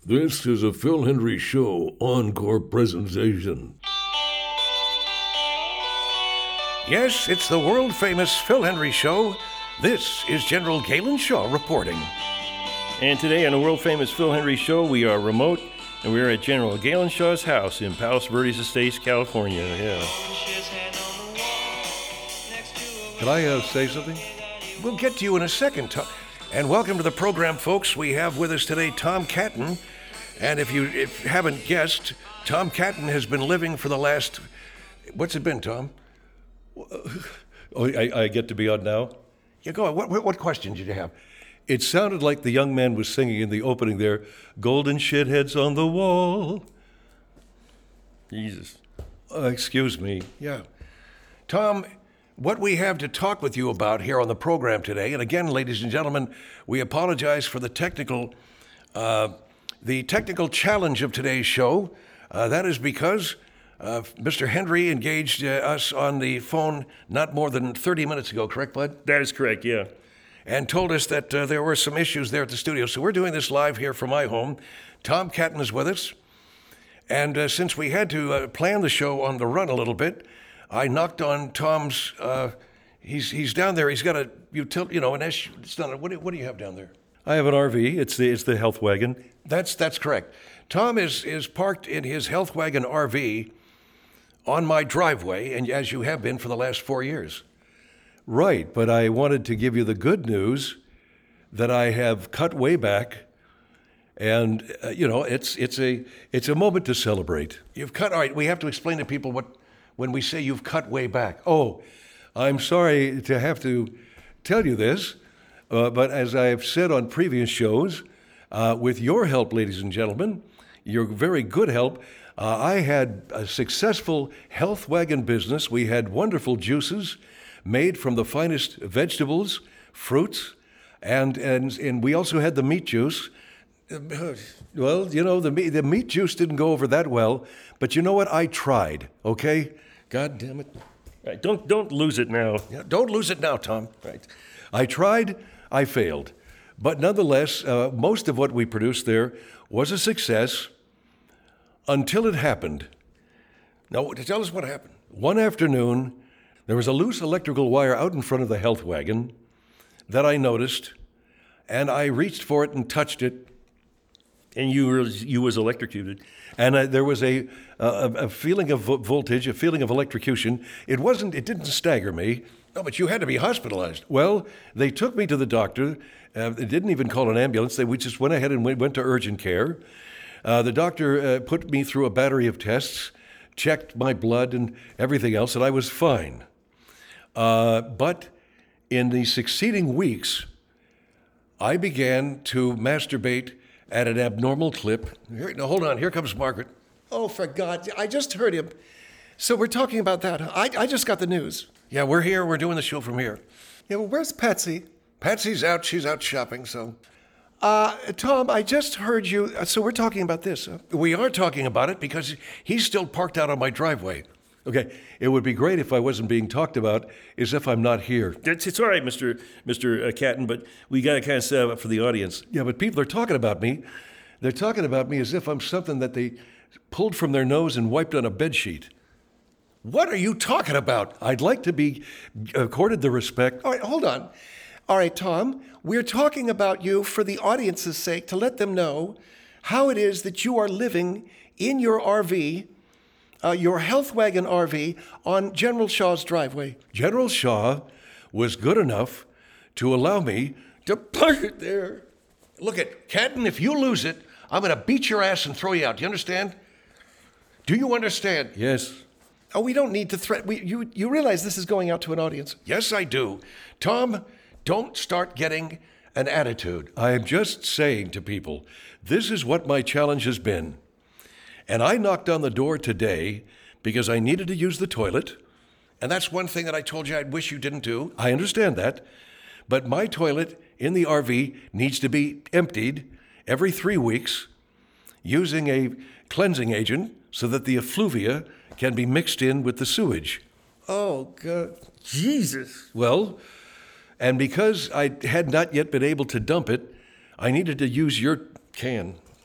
This is a Phil Hendry Show encore presentation. Yes, it's the world-famous Phil Hendry Show. This is General Galen Shaw reporting. And today on the world-famous Phil Hendry Show, we are remote, and we are at General Galen Shaw's house in Palos Verdes Estates, California. Yeah. Can I say something? We'll get to you in a second, Tom. And welcome to the program, folks. We have with us today Tom Catton. And if you haven't guessed, Tom Catton has been living for the last... What's it been, Tom? Oh, I get to be on now? Yeah, go on. What question did you have? It sounded like the young man was singing in the opening there, Golden Shitheads on the Wall. Jesus. Excuse me. Yeah. Tom, what we have to talk with you about here on the program today, and again, ladies and gentlemen, we apologize for the technical challenge of today's show. That is because Mr. Hendry engaged us on the phone not more than 30 minutes ago, correct, Bud? That is correct, yeah. And told us that there were some issues there at the studio. So we're doing this live here from my home. Tom Catton is with us. And since we had to plan the show on the run a little bit, I knocked on Tom's, he's down there. He's got a utility, an SUV. It's not what do you have down there? I have an RV. It's the health wagon. That's correct. Tom is parked in his health wagon RV on my driveway, and as you have been for the last 4 years. Right, but I wanted to give you the good news that I have cut way back, and it's a moment to celebrate. You've cut. All right, we have to explain to people when we say you've cut way back. Oh, I'm sorry to have to tell you this, but as I've said on previous shows, with your help, ladies and gentlemen, your very good help, I had a successful health wagon business. We had wonderful juices made from the finest vegetables, fruits, and we also had the meat juice. Well, the meat juice didn't go over that well, but you know what? I tried, okay? God damn it. Right, don't lose it now. Yeah, don't lose it now, Tom. Right. I tried, I failed. But nonetheless, most of what we produced there was a success until it happened. Now, tell us what happened. One afternoon, there was a loose electrical wire out in front of the health wagon that I noticed, and I reached for it and touched it. And you was electrocuted. And there was a feeling of voltage, a feeling of electrocution. It didn't stagger me. No, but you had to be hospitalized. Well, they took me to the doctor. They didn't even call an ambulance. We just went ahead and went to urgent care. The doctor put me through a battery of tests, checked my blood and everything else, and I was fine. But in the succeeding weeks, I began to masturbate at an abnormal clip. Now, hold on. Here comes Margaret. Oh, for God. I just heard him. So we're talking about that. I just got the news. Yeah, we're here. We're doing the show from here. Yeah, well, where's Patsy? Patsy's out. She's out shopping, so... Tom, I just heard you. So we're talking about this. We are talking about it because he's still parked out on my driveway. Okay, it would be great if I wasn't being talked about as if I'm not here. It's all right, Mr. Catton, but we got to kind of set up for the audience. Yeah, but people are talking about me. They're talking about me as if I'm something that they pulled from their nose and wiped on a bedsheet. What are you talking about? I'd like to be accorded the respect. All right, hold on. All right, Tom, we're talking about you for the audience's sake to let them know how it is that you are living in your RV, your health wagon RV, on General Shaw's driveway. General Shaw was good enough to allow me to park it there. Look at Catton, if you lose it, I'm going to beat your ass and throw you out. Do you understand? Do you understand? Yes. Oh, we don't need to threaten. You realize this is going out to an audience? Yes, I do. Tom, don't start getting an attitude. I am just saying to people, this is what my challenge has been. And I knocked on the door today because I needed to use the toilet. And that's one thing that I told you I'd wish you didn't do. I understand that. But my toilet in the RV needs to be emptied every 3 weeks using a cleansing agent so that the effluvia can be mixed in with the sewage. Oh, God. Jesus. Well, and because I had not yet been able to dump it, I needed to use your can.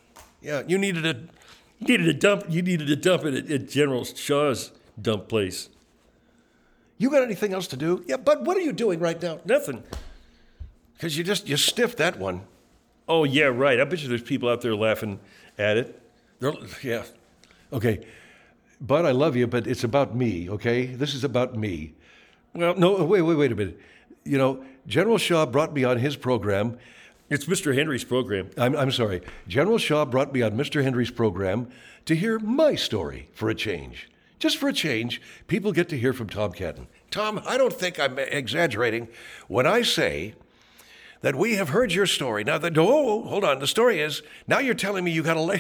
Yeah, you needed a. You needed to dump it at General Shaw's dump place. You got anything else to do? Yeah, Bud, what are you doing right now? Nothing. Because you stiffed that one. Oh, yeah, right. I bet you there's people out there laughing at it. Yeah. Okay, Bud, I love you, but it's about me, okay? This is about me. Well, no, wait a minute. You know, General Shaw brought me on his program. It's Mr. Henry's program. I'm sorry. General Shaw brought me on Mr. Henry's program to hear my story for a change. Just for a change, people get to hear from Tom Catton. Tom, I don't think I'm exaggerating when I say that we have heard your story. Now, hold on. The story is, now you're telling me you got a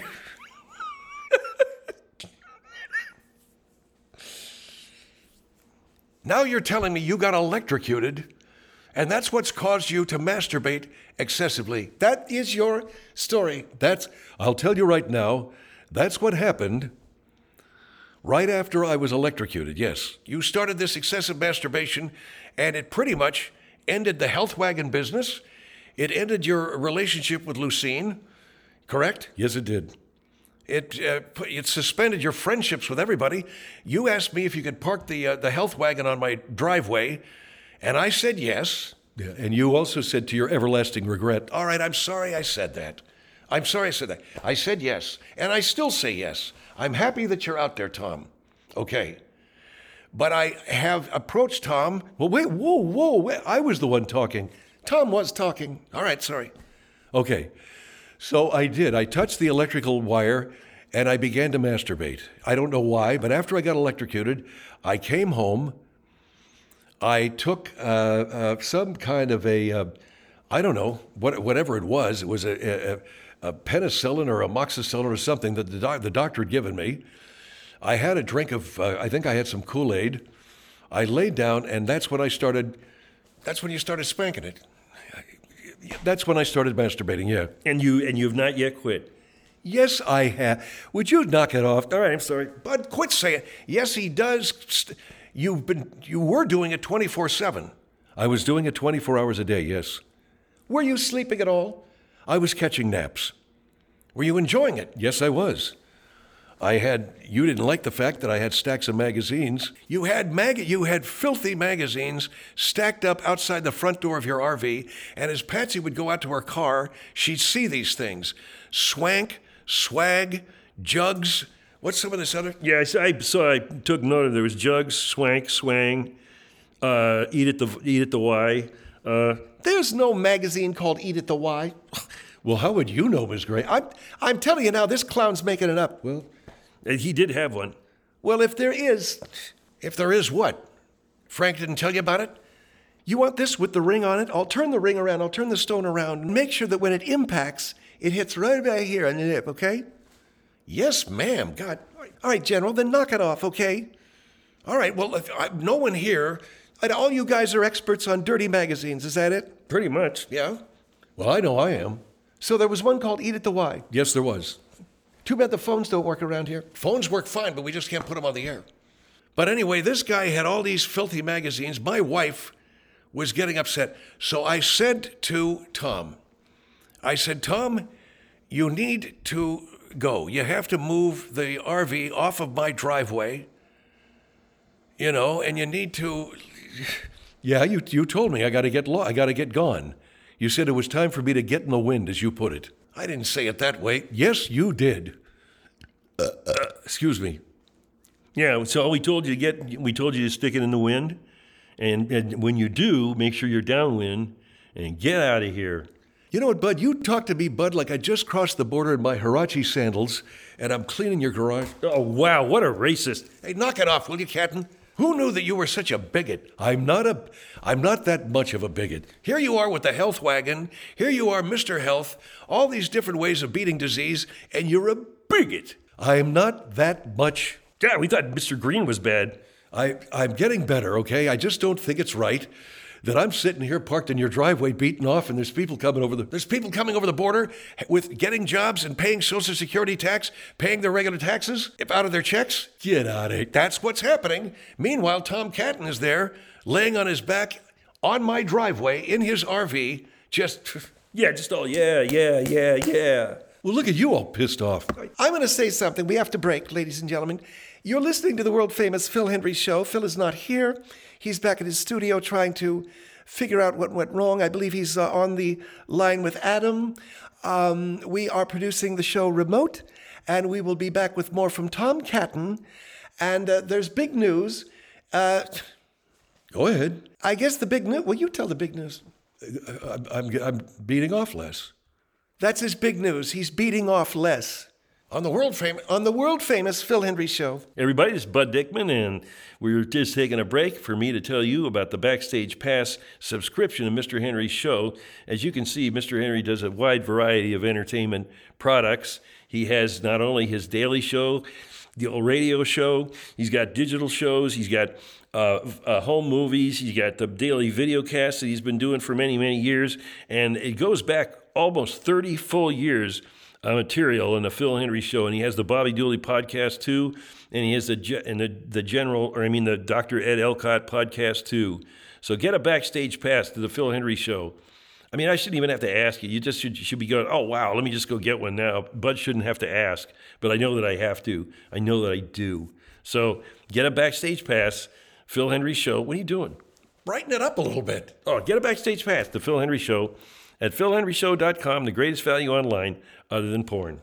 Now you're telling me you got electrocuted, and that's what's caused you to masturbate excessively. That is your story. I'll tell you right now, that's what happened right after I was electrocuted, yes. You started this excessive masturbation, and it pretty much ended the health wagon business. It ended your relationship with Lucine, correct? Yes, it did. It suspended your friendships with everybody. You asked me if you could park the health wagon on my driveway, and I said yes. Yeah, and you also said to your everlasting regret. All right, I'm sorry I said that. I'm sorry I said that. I said yes, and I still say yes. I'm happy that you're out there, Tom. Okay. But I have approached Tom. Well, wait, I was the one talking. Tom was talking. All right, sorry. Okay, so I did. I touched the electrical wire and I began to masturbate. I don't know why, but after I got electrocuted, I came home. I took some kind of I don't know, whatever it was. It was a penicillin or amoxicillin or something that the doctor had given me. I had a drink of, I think I had some Kool-Aid. I laid down, and that's when I started. That's when you started spanking it. That's when I started masturbating, yeah. And you've not yet quit. Yes, I have. Would you knock it off? All right, I'm sorry. Bud, quit saying it. Yes, he does. You were doing it 24/7. I was doing it 24 hours a day, yes. Were you sleeping at all? I was catching naps. Were you enjoying it? Yes, I was. You didn't like the fact that I had stacks of magazines. You had filthy magazines stacked up outside the front door of your RV, and as Patsy would go out to her car, she'd see these things. Swank, swag, jugs. What's some of this other? Yeah, I took note of there was jugs, swank, swang, eat at the Y. There's no magazine called Eat at the Y. Well, how would you know, Miss Gray? I'm telling you now, this clown's making it up. Well, He did have one. Well, if there is What? Frank didn't tell you about it? you want this with the ring on it? I'll turn the ring around. I'll turn the stone around and make sure that when it impacts, it hits right about here on the hip, okay? Yes, ma'am. God. All right, General, then knock it off, okay? All right, well, no one here. All you guys are experts on dirty magazines, is that it? Pretty much. Yeah? well, I know I am. So there was one called Eat at the Y. Yes, there was. Too bad the phones don't work around here. Phones work fine, but we just can't put them on the air. But anyway, this guy had all these filthy magazines. My wife was getting upset. So I said to Tom, Tom, you need to go. You have to move the RV off of my driveway, and you need to. Yeah, you told me I got to get gone. You said it was time for me to get in the wind, as you put it. I didn't say it that way. Yes, you did. Excuse me. Yeah, so we told you to stick it in the wind, and when you do, make sure you're downwind and get out of here. You know what, Bud? You talk to me, Bud, like I just crossed the border in my Huarache sandals, and I'm cleaning your garage. Oh, wow, what a racist. Hey, knock it off, will you, Captain? Who knew that you were such a bigot? I'm not that much of a bigot. Here you are with the health wagon. Here you are, Mr. Health. All these different ways of beating disease, and you're a bigot. I'm not that much. Yeah, we thought Mr. Green was bad. I'm getting better, okay? I just don't think it's right that I'm sitting here parked in your driveway beaten off and there's people coming over the border with getting jobs and paying Social Security tax, paying their regular taxes out of their checks. Get out of here. That's what's happening. Meanwhile, Tom Catton is there laying on his back on my driveway in his RV, just... Yeah, just all, yeah. Well, look at you all pissed off. I'm going to say something. We have to break, ladies and gentlemen. You're listening to the world famous Phil Hendry Show. Phil is not here. He's back at his studio trying to figure out what went wrong. I believe he's on the line with Adam. We are producing the show remote, and we will be back with more from Tom Catton. And there's big news. Go ahead. I guess the big news. Well, you tell the big news. I'm beating off Les. That's his big news. He's beating off Les on the world famous Phil Hendry Show. Everybody, this is Bud Dickman, and we're just taking a break for me to tell you about the Backstage Pass subscription to Mr. Henry's show. As you can see, Mr. Henry does a wide variety of entertainment products. He has not only his daily show, the old radio show, he's got digital shows, he's got home movies, he's got the daily video cast that he's been doing for many, many years, and it goes back almost 30 full years material in the Phil Hendry Show, and he has the Bobby Dooley podcast too, and he has the Dr. Ed Elcott podcast too. So get a backstage pass to the Phil Hendry Show. I mean, I shouldn't even have to ask you. You just should be going, oh, wow, let me just go get one now. Bud shouldn't have to ask, but I know that I have to. I know that I do. So get a backstage pass, Phil Hendry Show. What are you doing? Brighten it up a little bit. Oh, get a backstage pass to Phil Hendry Show at philhenryshow.com, the greatest value online other than porn.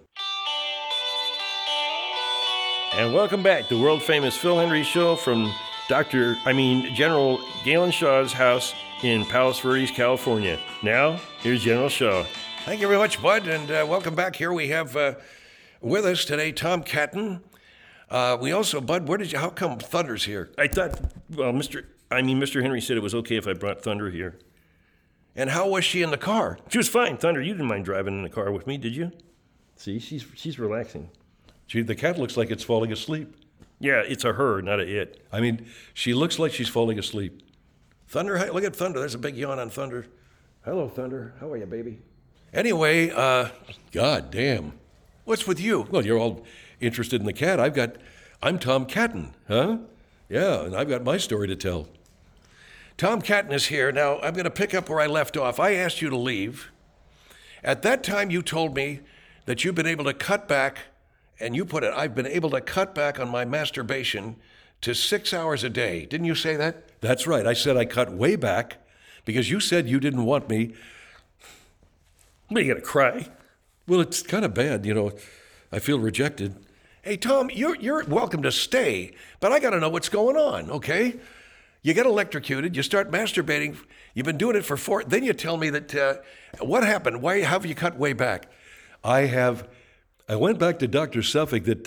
And welcome back to world famous Phil Hendry Show from General Galen Shaw's house in Palos Verdes, California. Now, here's General Shaw. Thank you very much, Bud, and welcome back. Here we have with us today Tom Catton. We also, Bud, how come Thunder's here? I thought, well, Mr. Henry said it was okay if I brought Thunder here. And how was she in the car? She was fine. Thunder, you didn't mind driving in the car with me, did you? See, she's relaxing. Gee, the cat looks like it's falling asleep. Yeah, it's a her, not a it. I mean, she looks like she's falling asleep. Thunder, hey, look at Thunder. There's a big yawn on Thunder. Hello, Thunder. How are you, baby? Anyway, God damn. what's with you? Well, you're all interested in the cat. I'm Tom Catton, huh? Yeah, and I've got my story to tell. Tom Catton is here. Now, I'm going to pick up where I left off. I asked you to leave. At that time, you told me that you've been able to cut back, and you put it, I've been able to cut back on my masturbation to 6 hours a day. Didn't you say that? That's right. I said I cut way back because you said you didn't want me. What, are you going to cry? Well, it's kind of bad, you know. I feel rejected. Hey, Tom, you're welcome to stay, but I got to know what's going on, okay? You get electrocuted, you start masturbating, you've been doing it for 4, then you tell me that, what happened? Why have you cut way back? I went back to Dr. Suffolk that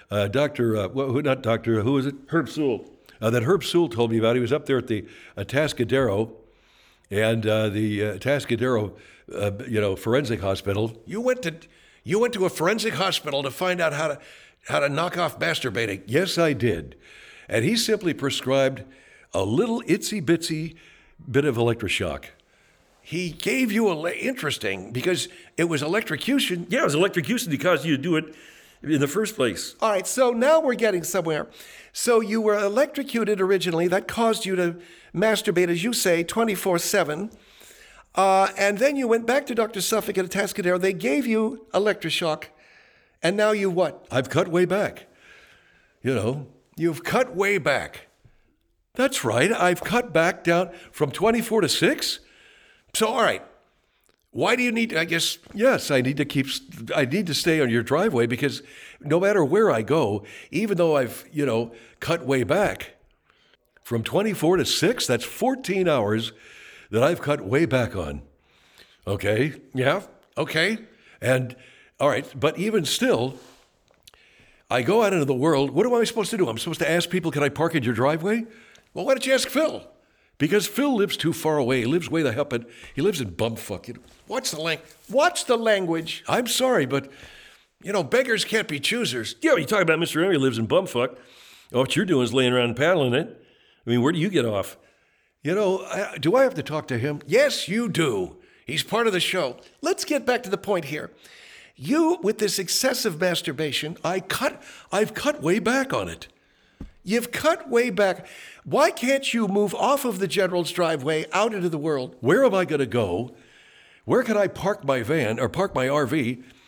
who was it? Herb Sewell. That Herb Sewell told me about. He was up there at the Atascadero, and the Atascadero, forensic hospital. You went to a forensic hospital to find out how to knock off masturbating. Yes, I did. And he simply prescribed a little itsy-bitsy bit of electroshock. He gave you interesting, because it was electrocution. Yeah, it was electrocution that caused you to do it in the first place. All right, so now we're getting somewhere. So you were electrocuted originally. That caused you to masturbate, as you say, 24/7. And then you went back to Dr. Suffolk at Atascadero. They gave you electroshock. And now you what? I've cut way back. You know. You've cut way back. That's right. I've cut back down from 24 to 6. So, all right. Why do you need, I guess? Yes, I need to stay on your driveway because no matter where I go, even though I've, cut way back from 24 to 6, that's 14 hours that I've cut way back on. Okay? Yeah. Okay. And, all right, but even still, I go out into the world. What am I supposed to do? I'm supposed to ask people, can I park in your driveway? Well, why don't you ask Phil? Because Phil lives too far away. He lives way the hell, but he lives in bumfuck. Watch the language. I'm sorry, but beggars can't be choosers. Yeah, you talk about Mr. Henry lives in bumfuck. What you're doing is laying around and paddling it. I mean, where do you get off? Do I have to talk to him? Yes, you do. He's part of the show. Let's get back to the point here. You, with this excessive masturbation, I've cut way back on it. You've cut way back. Why can't you move off of the general's driveway out into the world? Where am I going to go? Where can I park my van or park my RV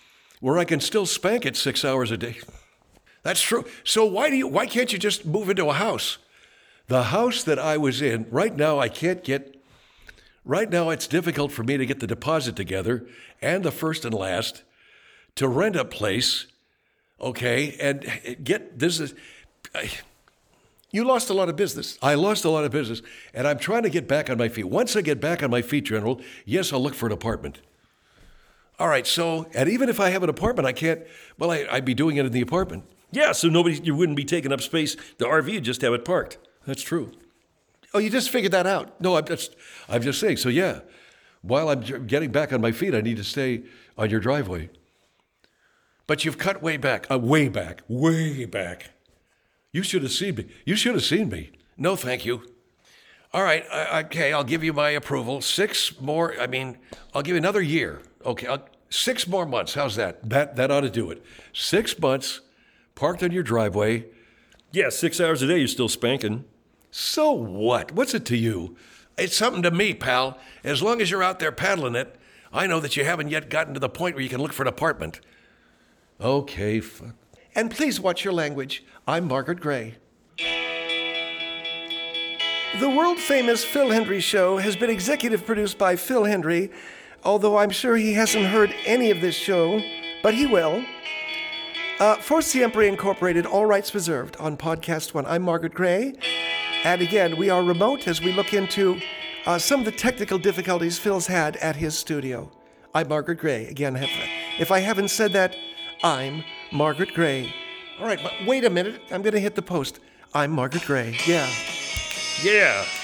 where I can still spank it 6 hours a day. That's true. So why can't you just move into a house? The house that I was in, right now it's difficult for me to get the deposit together and the first and last to rent a place, okay, and get this is. You lost a lot of business. I lost a lot of business, and I'm trying to get back on my feet. Once I get back on my feet, General, yes, I'll look for an apartment. All right, so And even if I have an apartment, I can't, well, I'd be doing it in the apartment. Yeah, so you wouldn't be taking up space. The RV, you'd just have it parked. That's true. Oh, you just figured that out. No, I'm just saying, so yeah, while I'm getting back on my feet, I need to stay on your driveway. but you've cut way back. Way back. You should have seen me. You should have seen me. No, thank you. All right, okay, I'll give you my approval. I'll give you another year. Okay, 6 more months. How's that? That ought to do it. 6 months, parked on your driveway. Yeah, 6 hours a day, you're still spanking. So what? What's it to you? It's something to me, pal. As long as you're out there paddling it, I know that you haven't yet gotten to the point where you can look for an apartment. Okay, fuck. And please watch your language. I'm Margaret Gray. The world-famous Phil Hendrie Show has been executive produced by Phil Hendrie, although I'm sure he hasn't heard any of this show, but he will. For Siempre Incorporated, all rights reserved on Podcast One. I'm Margaret Gray. And again, we are remote as we look into some of the technical difficulties Phil's had at his studio. I'm Margaret Gray. Again, if I haven't said that, I'm Margaret Gray. All right, but wait a minute. I'm going to hit the post. I'm Margaret Gray. Yeah. Yeah.